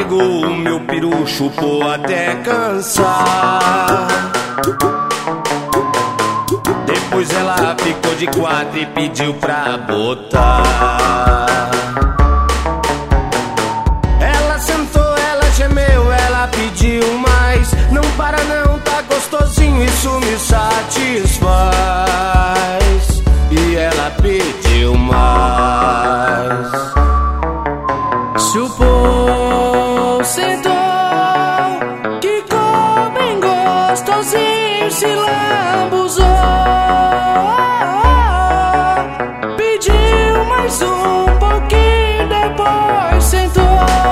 pegou o meu peru, chupou até cansar. Depois ela ficou de quatro e pediu pra botar. Ela sentou, ela gemeu, ela pediu mais. Não para não, tá gostosinho, isso me satisfaz. E ela pediu mais. Chupou, sentou, quicou bem gostosinho, se lambuzou. Pediu mais um pouquinho, depois sentou.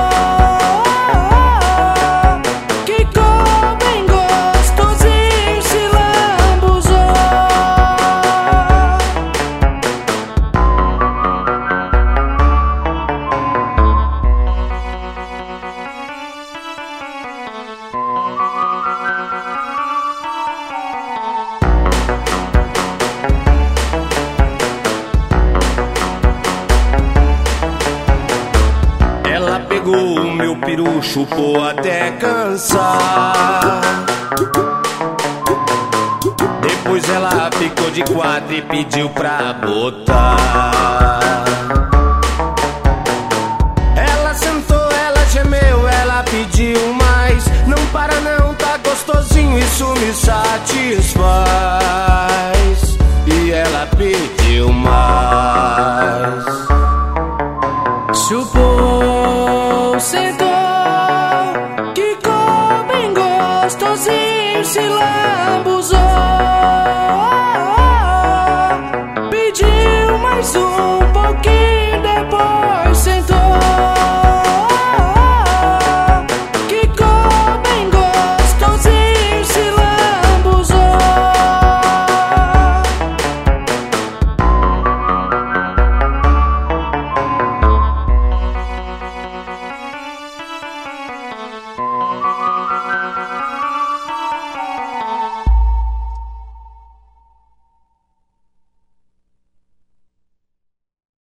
Quicou bem gostosinho, se lambuzou. Ela pegou o meu peru, chupou até cansar. Depois ela ficou de quatro e pediu pra botar. Ela sentou, ela gemeu, ela pediu mais. Não para não, tá gostosinho, isso me satisfaz. E ela pediu mais. Chupou, sentou, quicou bem gostosinho, se lambuzou.